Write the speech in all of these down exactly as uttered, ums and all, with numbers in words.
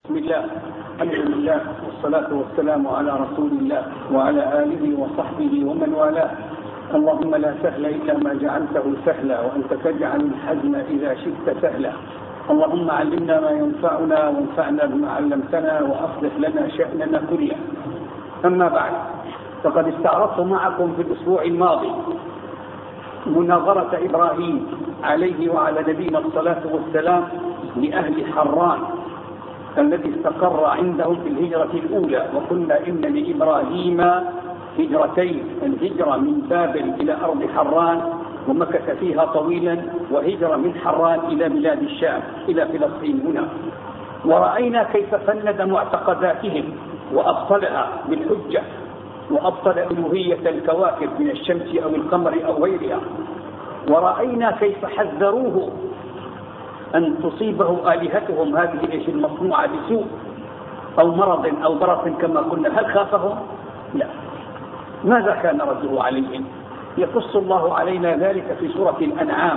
بسم الله، الحمد لله، والصلاة والسلام على رسول الله وعلى آله وصحبه ومن والاه. اللهم لا سهل إلا ما جعلته سهلا، وأنت تجعل الحزن إذا شئت سهلا. اللهم علمنا ما ينفعنا وانفعنا بما علمتنا وأصلح لنا شأننا كله. أما بعد، فقد استعرضت معكم في الأسبوع الماضي مناظرة إبراهيم عليه وعلى نبينا الصلاة والسلام لأهل حران الذي استقر عندهم في الهجرة الأولى. وقلنا إن لإبراهيم هجرتين، الهجرة من بابل إلى أرض حران ومكث فيها طويلا، وهجرة من حران إلى بلاد الشام إلى فلسطين هنا. ورأينا كيف فند معتقداتهم وأبطلها بالحجة، وأبطل ألوهية الكواكب من الشمس أو القمر أو غيرها. ورأينا كيف حذروه أن تصيبه آلهتهم هذه المصنوعة بسوء أو مرض أو برص كما قلنا. هل خافهم؟ لا. ماذا كان رده عليهم؟ يقص الله علينا ذلك في سورة الأنعام.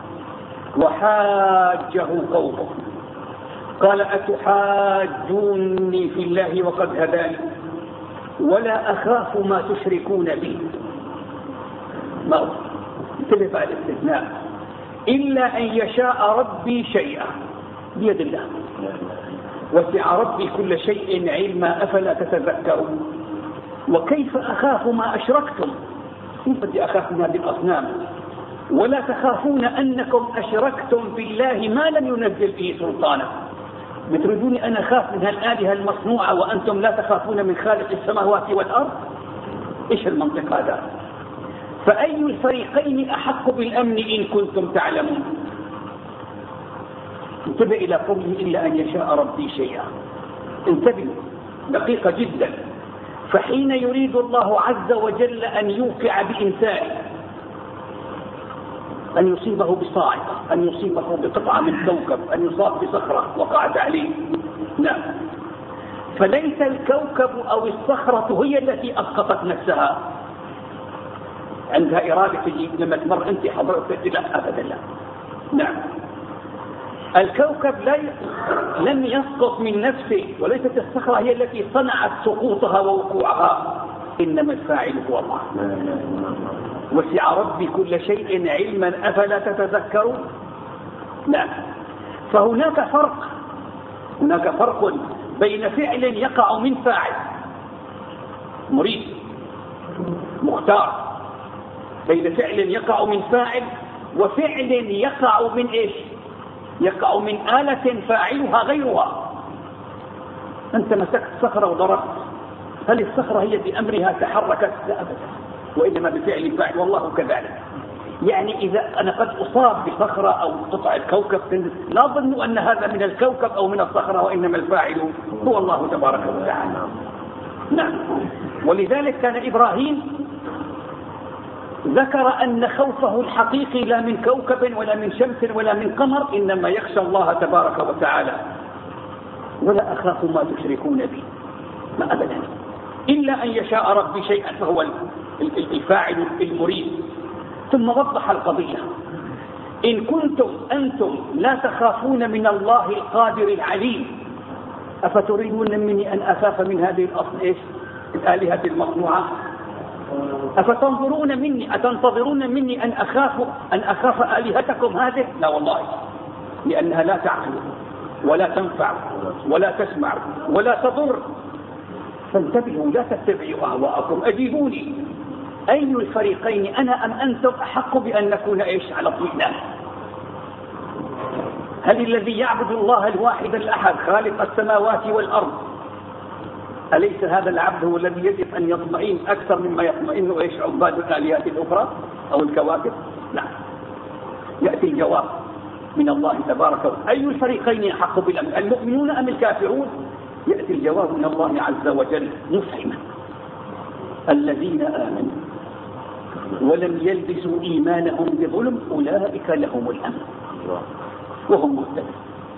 وحاجه قومه قال أتحاجوني في الله وقد هداني ولا أخاف ما تشركون به. ما انتبه على الاستثناء، إلا أن يشاء ربي شيئا، بيد الله. وسع ربي كل شيء علما أفلا تتذكرون. وكيف أخاف ما أشركتم؟ كيف بدي أخاف من هذه الأصنام ولا تخافون أنكم أشركتم بالله ما لم ينزل به سلطانا؟ بتريدوني أنا أخاف من هالآلهة المصنوعة وأنتم لا تخافون من خالق السماوات والأرض؟ إيش المنطق هذا؟ فأي الفريقين أحق بالأمن إن كنتم تعلمون؟ انتبه إلى قوله إلا أن يشاء ربي شيئا. انتبه، دقيقة جدا. فحين يريد الله عز وجل أن يوقع بإنسان، أن يصيبه بصاعقة، أن يصيبه بقطعة من كوكب، أن يصاب بصخرة وقعت عليه، لا، فليس الكوكب أو الصخرة هي التي أسقطت نفسها، عندها إرادة تجي لما تمر أنت حضرتك، لا أبدا، لا. نعم، الكوكب لا ي... لم يسقط من نفسه، وليست الصخرة هي التي صنعت سقوطها ووقوعها، إنما الفاعل هو الله. وسع ربي كل شيء علما أفلا تتذكرون. لا، فهناك فرق هناك فرق بين فعل يقع من فاعل مريد مختار، بين فعل يقع من فاعل وفعل يقع من إيش؟ يقع من آلة فاعلها غيرها. أنت مسكت صخرة وضربت، هل الصخرة هي بأمرها تحركت؟ لا أبدا، وإنما بفعل فاعل، والله كذلك. يعني إذا أنا قد أصاب بصخرة أو قطع الكوكب، لا ظنوا أن هذا من الكوكب أو من الصخرة، وإنما الفاعل هو الله تبارك وتعالى. نعم، ولذلك كان إبراهيم ذكر أن خوفه الحقيقي لا من كوكب ولا من شمس ولا من قمر، إنما يخشى الله تبارك وتعالى. ولا أخاف ما تشركون به، ما أبدا، إلا أن يشاء ربي شيئا، فهو الفاعل المريد. ثم وضح القضية: إن كنتم أنتم لا تخافون من الله القادر العليم، أفتريدون مني أن أخاف من هذه الأصل إيش؟ الآلهة المصنوعة؟ أفتنظرون مني أتنتظرون مني أن أخاف أن أخاف آلهتكم هذه؟ لا والله، لأنها لا تعقل ولا تنفع ولا تسمع ولا تضر. فانتبهوا، لا تتبعوا أهواءكم، أجيبوني، أي الفريقين أنا أم أنتم أحق بأن نكون إيش على اطمئنان؟ هل الذي يعبد الله الواحد الأحد خالق السماوات والأرض، أليس هذا العبد هو الذي يجب أن يطمئن أكثر مما يطمئن إيش عباد الآلهات الأخرى أو الكواكب؟ لا. يأتي الجواب من الله تبارك وتعالى: أي الفريقين أحق بالأمن، المؤمنون أم الكافرون؟ يأتي الجواب من الله عز وجل مفهما: الذين آمنوا ولم يلبسوا إيمانهم بظلم أولئك لهم الأمن وهم مهتدون.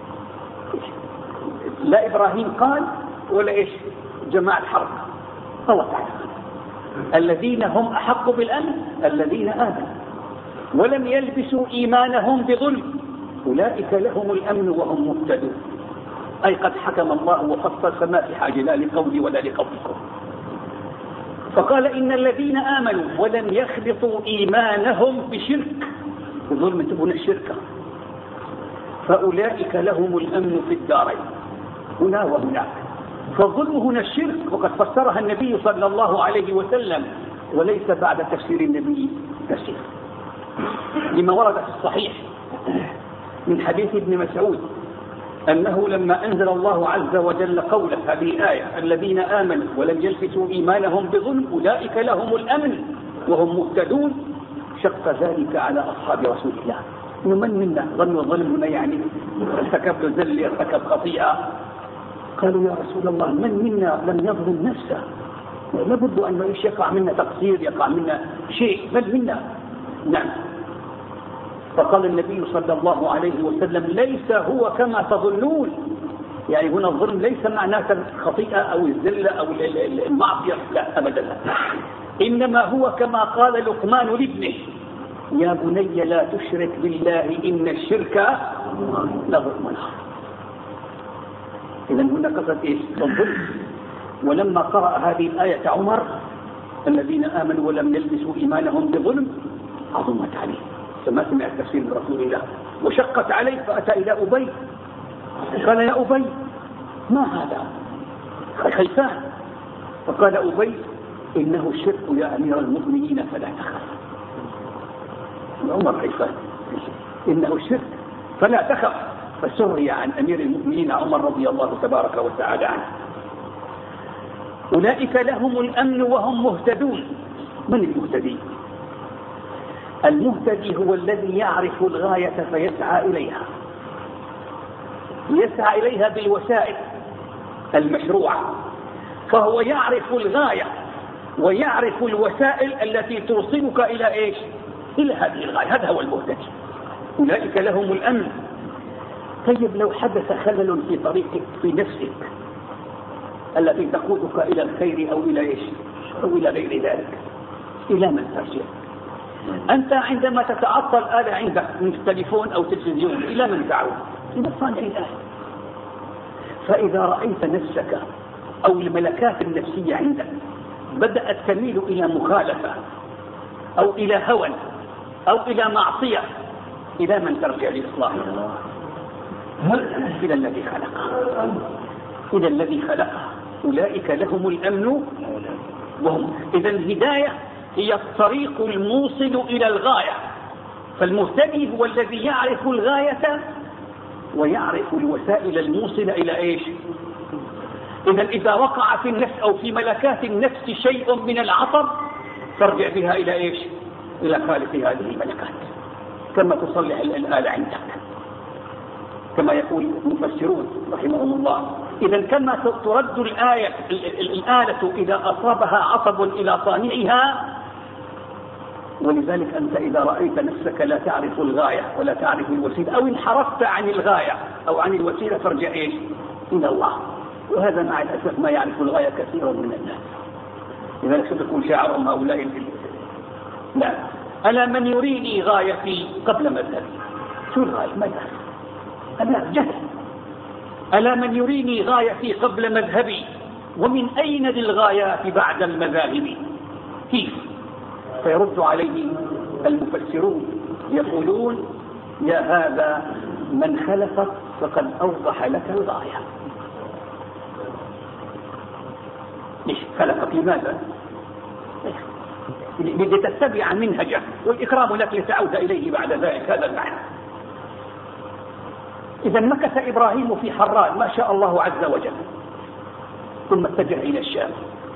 لا إبراهيم قال ولا إيش جماعة الحرب، الله تعالى: الذين هم أحق بالأمن الذين آمنوا ولم يلبسوا إيمانهم بظلم أولئك لهم الأمن وهم مهتدون. أي قد حكم الله وفصل فما في حاجة لا لقولي ولا لقولكم. فقال إن الذين آمنوا ولم يخلطوا إيمانهم بشرك، بظلم تبون الشركة، فأولئك لهم الأمن في الدارين هنا وهناك. فالظلم هنا الشرك، وقد فسرها النبي صلى الله عليه وسلم، وليس بعد تفسير النبي تفسير، لما ورد في الصحيح من حديث ابن مسعود أنه لما أنزل الله عز وجل قوله هذه الآية الذين آمنوا ولم يلبسوا إيمانهم بظلم أولئك لهم الأمن وهم مهتدون، شق ذلك على أصحاب رسول الله. من منا ظن الظلم هنا يعني ارتكب ذل ارتكب خطيئة؟ قالوا يا رسول الله من منا لم يظلم نفسه؟ لابد أن إيش يقع منا تقصير، يقع منا شيء، بل منا. نعم. فقال النبي صلى الله عليه وسلم ليس هو كما تظنون، يعني هنا الظلم ليس معناه الخطيئة أو الذلة أو المعصية، لا أبدا، إنما هو كما قال لقمان لابنه يا بني لا تشرك بالله إن الشرك لظلم عظيم. إذن هنا قصد إيش؟ الظلم. ولما قرأ هذه الآية عمر الذين آمنوا ولم يلبسوا إيمانهم بظلم عظمت عليه، فما سمع التفسير من رسول الله وشقت عليه، فأتى إلى أبي قال يا أبي ما هذا؟ خيفان. فقال أبي إنه الشرك يا أمير المؤمنين فلا تخف. عمر خيفان إنه الشرك فلا تخف، فسري عن أمير المؤمنين عمر رضي الله تبارك وتعالى عنه. أولئك لهم الأمن وهم مهتدون. من المهتدي؟ المهتدي هو الذي يعرف الغاية فيسعى إليها، يسعى إليها بالوسائل المشروعة، فهو يعرف الغاية ويعرف الوسائل التي توصلك إلى إيش؟ إلى هذه الغاية. هذا هو المهتدي. أولئك لهم الأمن. طيب لو حدث خلل في طريقك في نفسك التي تقودك إلى الخير أو إلى إيش أو إلى غير ذلك، إلى من ترجع؟ أنت عندما تتعطل آلة عندك من التليفون أو تلفزيون إلى من تعود؟ إلى صانع الآلة. فإذا رأيت نفسك أو الملكات النفسية عندك بدأت تميل إلى مخالفة أو إلى هوى أو إلى معصية، إلى من ترجع لإصلاحها؟ إلى الذي خلقها، إلى الذي خلقها. أولئك لهم الأمن وهم. إذا الهداية هي الطريق الموصل إلى الغاية، فالمهتدي هو الذي يعرف الغاية ويعرف الوسائل الموصلة إلى إيش؟ إذا إذا وقع في النفس أو في ملكات النفس شيء من العطب ترجع بها إلى إيش؟ إلى خالق هذه الملكات، كما تصلح الآلة عندك، كما يقول المفسرون رحمهم الله. إذا كما ترد الآية الآلة إذا أصابها عطب إلى صانعها، ولذلك أنت إذا رأيت نفسك لا تعرف الغاية ولا تعرف الوسيلة أو انحرفت عن الغاية أو عن الوسيلة ترجع إيش؟ إلى الله. وهذا مع الأسف ما يعرف الغاية كثير من الناس. لذلك ستكون شعارهم هؤلاء لا ألا من يريني غايتي قبل مذهبي. شو الغاية؟ ما يعرف. أنا جهل. ألا من يريني غايتي قبل مذهبي ومن أين للغايات بعد المذاهب؟ كيف؟ فيرد عليه المفسرون يقولون يا هذا من خلقك فقد أوضح لك الغاية. ليش خلقك؟ لماذا؟ لتتبع منهجه، والإكرام لك لتعود إليه بعد ذلك. هذا المعنى. إذا مكث إبراهيم في حران ما شاء الله عز وجل، ثم اتجه إلى الشام.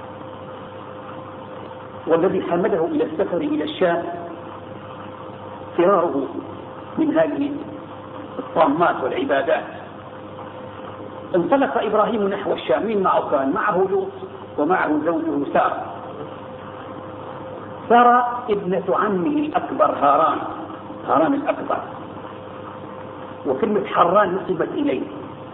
والذي حمله إلى السفر إلى الشام فراره من هذه الطامات والعبادات. انطلق إبراهيم نحو الشام. من معه كان؟ معه لوط ومعه زوجه سارة. سارة ابنة عمه الأكبر هاران، هاران الأكبر، وكلمة حران نسبت إليه.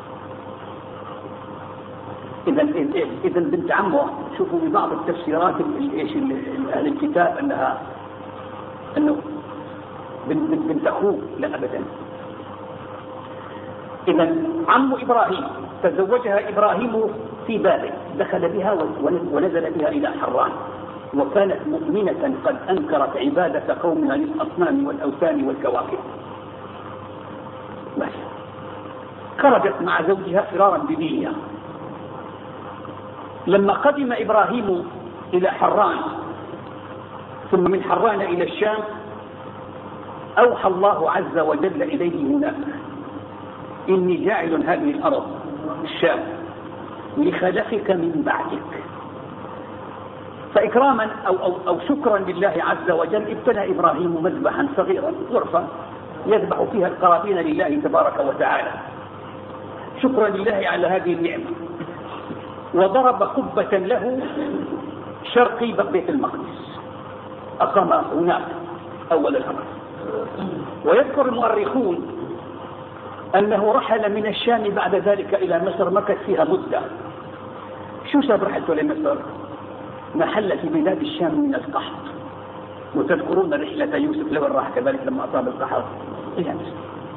إذا إذا بنت عمه، شوفوا ببعض التفسيرات ايش أهل الكتاب أنها أنه بنت, بنت أخوه، لا أبدا. إذا عم إبراهيم تزوجها إبراهيم في بابل، دخل بها ونزل بها إلى حران، وكانت مؤمنة قد أنكرت عبادة قومها للأصنام والأوثان والكواكب. خرجت مع زوجها فرارا بدينها. لما قدم إبراهيم إلى حران ثم من حران إلى الشام، أوحى الله عز وجل إليه هناك: إني جاعل هذه الأرض الشام لخلفك من بعدك. فإكراما أو, أو, أو شكرا لله عز وجل ابتنى إبراهيم مذبحا صغيرا غرفة يذبح فيها القرابين لله تبارك وتعالى شكرا لله على هذه النعمة، وضرب قبة له شرقي بيت المقدس، أقام هناك أول الأمر. ويذكر المؤرخون أنه رحل من الشام بعد ذلك إلى مصر، مكث فيها مدة. شو سبب رحلته لمصر؟ ما حل في بلاد الشام من القحط، وتذكرون رحلة يوسف لو راح كذلك لما أصاب القحط إلى مصر.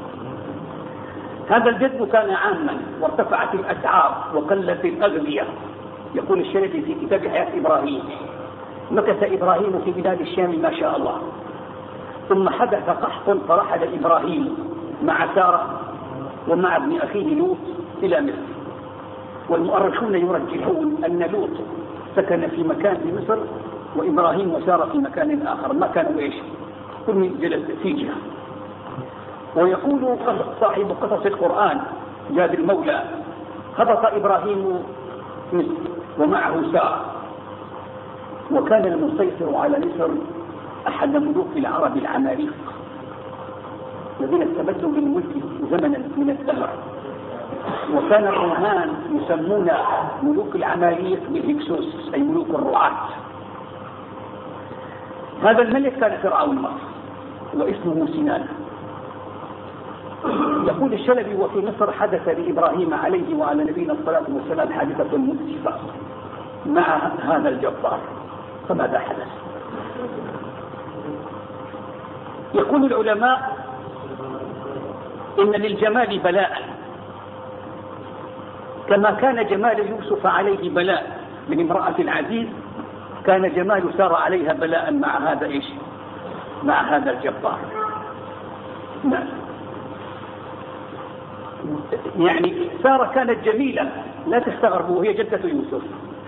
هذا الجذب كان عاما، وارتفعت الأسعار وقلت الأغذية. يقول الشريف في كتاب حياة إبراهيم: مكث إبراهيم في بلاد الشام ما شاء الله، ثم حدث قحط فرحل إبراهيم مع سارة ومع ابن أخيه لوط إلى مصر. والمؤرخون يرجحون أن لوط سكن في مكان في مصر، وإبراهيم وسارة في مكان آخر، ما كانوا إيش كل جلس في جهة. ويقول صاحب قصص القرآن جاد المولى: هبط إبراهيم مصر ومعه سارة، وكان المسيطر على مصر أحد ملوك العرب العماليق الذين استبدوا بالملك زمنا من الدهر. وكان الرهان يسمون ملوك العماليق بالهكسوس، أي ملوك الرعاة. هذا الملك كان فرعون مصر واسمه سنان. يقول الشلبي: وفي مصر حدث لإبراهيم عليه وعلى نبينا الصلاة والسلام حادثة مؤسفة مع هذا الجبار. فماذا حدث؟ يقول العلماء: إن للجمال بلاء، كما كان جمال يوسف عليه بلاء من امرأة العزيز، كان جمال سارة عليها بلاء مع هذا إيش؟ مع هذا الجبار. نعم. يعني سارة كانت جميلة لا تستغربوا، هي جدة يوسف،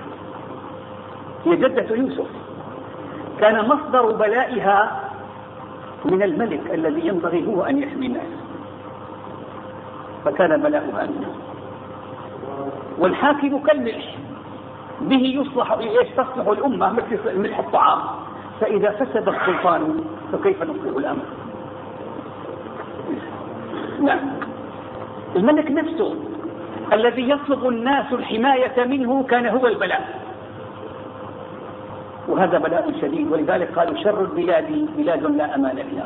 هي جدة يوسف. كان مصدر بلائها من الملك الذي ينبغي هو أن يحمي الناس، فكان بلاؤها منه. والحاكم كالملح، به يصلح تصلح الأمة مثل ملح الطعام، فإذا فسد السلطان فكيف نصلح الأمر؟ نعم. الملك نفسه الذي يطلب الناس الحماية منه كان هو البلاء، وهذا بلاء شديد. ولذلك قالوا: شر البلاد بلاد لا أمان فيها.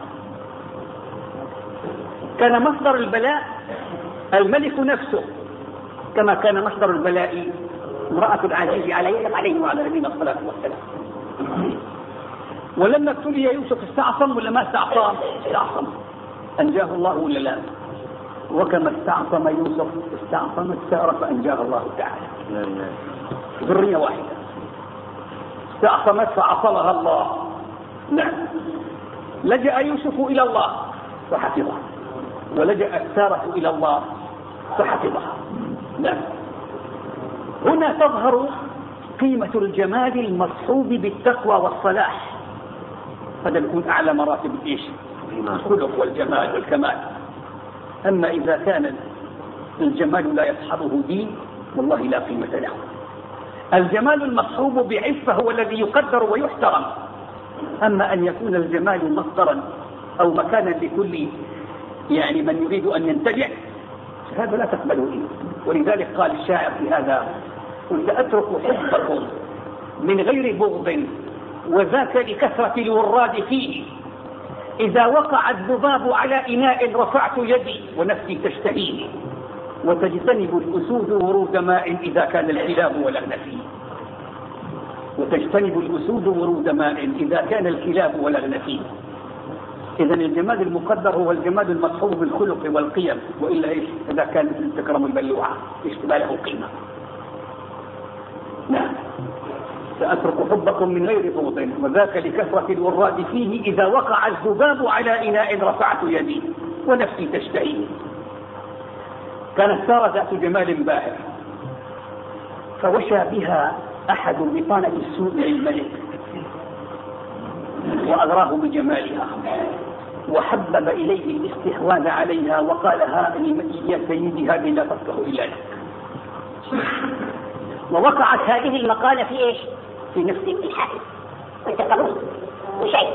كان مصدر البلاء الملك نفسه، كما كان مصدر البلاء امرأة العزيز عليه عليه وعلى نبينا الصلاة والسلام. ولما ابتلي يوسف استعصم ولا ما استعصم؟ استعصم، أنجاه الله ولا لا؟ وكما استعصم يوسف استعصمت سارة فأنجاه الله تعالى. ذرية واحدة استعصمت فعصمها الله. نعم. لجأ يوسف إلى الله فحفظه، ولجأت سارة إلى الله فحفظها. نعم. هنا تظهر قيمة الجمال المصحوب بالتقوى والصلاح، هذا يكون أعلى مراتب الإيش؟ الخلق والجمال والكمال. أما إذا كان الجمال لا يصحبه دين والله لا قيمة له. الجمال المصحوب بعفة هو الذي يقدر ويحترم، أما أن يكون الجمال مصدرا أو مكانا لكل يعني من يريد أن ينتبع، هذا لا تقبله إيه. ولذلك قال الشاعر في هذا: قلت أترك حبكم من غير بغض، وذاك لكثرة الوراد فيه. إذا وقع الذباب على إناء رفعت يدي ونفسي تشتهيه، وتجتنب الأسود ورود ماء إذا كان الكلاب ولغن فيه. وتجتنب الأسود ورود ماء إذا كان الكلاب ولغن فيه. إذا الجمال المقدر هو الجمال المصحوب بالخلق والقيم، وإلا إيش إذا كان تكرم البلوعة إيش تبقى له قيمة. نعم. سأترك حبكم من غير فوض وذاك لكثرة الوراد فيه، إذا وقع الذباب على إناء رفعت يدي ونفسي تشتهي. كانت سارة ذات جمال باهر، فوشى بها أحد بطانة السوء للملك وأغراه بجمالها وحبب إليه الاستحواذ عليها وقال: ها يا سيدي هذه لا تصلح إلا لك. ووقعت هذه المقالة في إيش؟ في نفس الحاكم، وانت قبول وشيء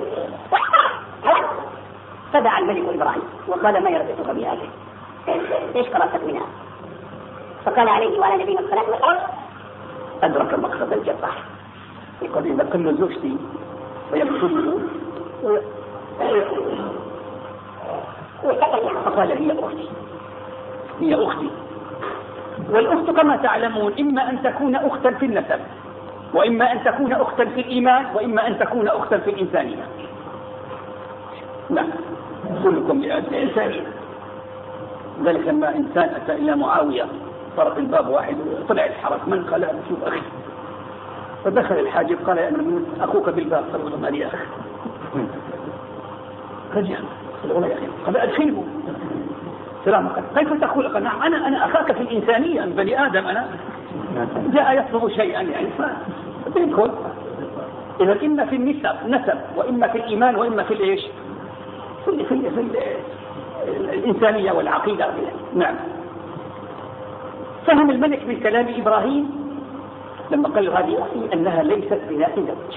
فدعا الملك إبراهيم وقال: ما يربطك بهذه؟ ايش قرأتك منها؟ فقال عليه وعلى نبينا الصلاة والسلام: أدرك مقصد الجبار، يقول إذا كل زوجتي فيقصده فقال: هي أختي هي أختي. والأخت كما تعلمون إما أن تكون أختا في النسب، وإما أن تكون أختا في الإيمان، وإما أن تكون أختا في الإنسانية. نعم، كلكم لأجل إنسانية. ذلك لما إنسان أتى إلى معاوية طرق الباب واحد وطلع الحرس، من قال: شوف أخي. فدخل الحاجب قال: يا أمير أخوك بالباب. قال: والله مالي أخي. رجع قال: يا أخي. قال: أدخله. سلام. قال: كيف تقول؟ قال: نعم، أنا أنا أخاك في الإنسانية، بني آدم أنا. جاء يطلب شيئا يعني فيدخل. إذا إما في النسب نسب، وإما في الإيمان، وإما في الإيش؟ في في في الإنسانية والعقيدة. نعم. فهم الملك من كلام إبراهيم لما قال هذه أختي أنها ليست بذات زوج،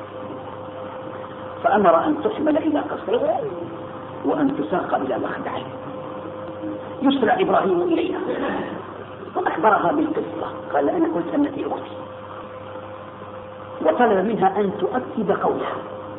فأمر أن تحمل إلى قصره وأن تساق إلى مخدعه. يسرع إبراهيم إليها وأخبرها بالقصة، قال: أنا قلت أنك أختي، وطلب منها أن تؤكد قولها،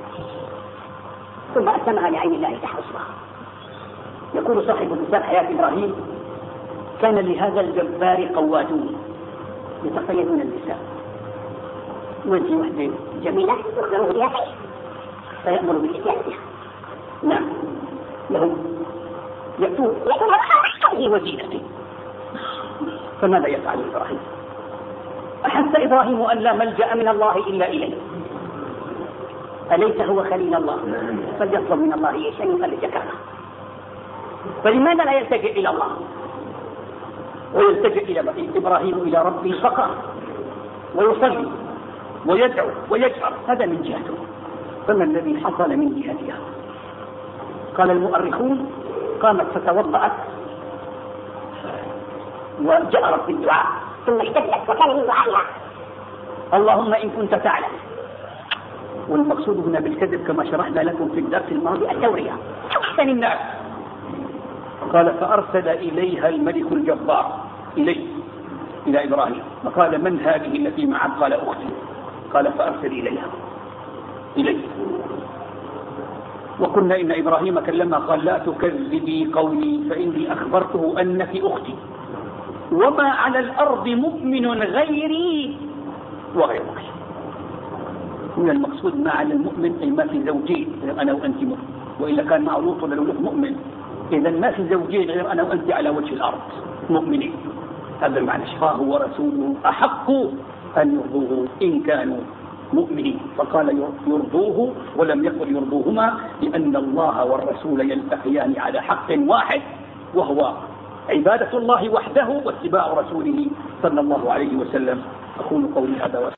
ثم أسلمها لعين الله تحرصها. يقول صاحب مثال حياة إبراهيم: كان لهذا الجبار قوادون يتقيدون النساء، وانت وحده جميلة يخبروه بها فيأمر بالإتيان بها. نعم، لهم يأتون هذه وزينته. فماذا يفعل إبراهيم؟ أحس إبراهيم أن لا ملجأ من الله إلا إليه، أليس هو خليل الله؟ فليطلب من الله إيش أن يفرج كربه. فلماذا لا يلتجئ إلى الله ويلتجئ إلى إبراهيم إلى ربه فقط ويصلي ويدعو ويجهر؟ هذا من جهته. فما الذي حصل من جهتها؟ قال المؤرخون: قامت فتوضأت وجأرت بالدعاء، ثم اشتدت وكان من دعائها: اللهم إن كنت تعلم. والمقصود هنا بالكذب كما شرحنا لكم في الدرس الماضي التورية، أحسن الناس. قال: فأرسل إليها الملك الجبار إليه إلى إبراهيم فقال: من هذه التي معك؟ قال: أختي. قال: فأرسل إليها إليه. وقلنا إن إبراهيم كلمها قال: لا تكذبي قولي فإني أخبرته أنك أختي، وما على الأرض مؤمن غيري وغيرك. من المقصود ما على المؤمن أي ما في زوجين غير أنا وأنت مؤمن، وإلا كان مع لوط لولوط مؤمن. إذا ما في زوجين غير أنا وأنت على وجه الأرض مؤمنين. هذا المعنى. فهو ورسوله أحق أن يرضوه إن كانوا مؤمنين. فقال يرضوه ولم يقل يرضوهما، لأن الله والرسول يلتقيان على حق واحد، وهو عبادة الله وحده واتباع رسوله صلى الله عليه وسلم. أقول قولي هذا.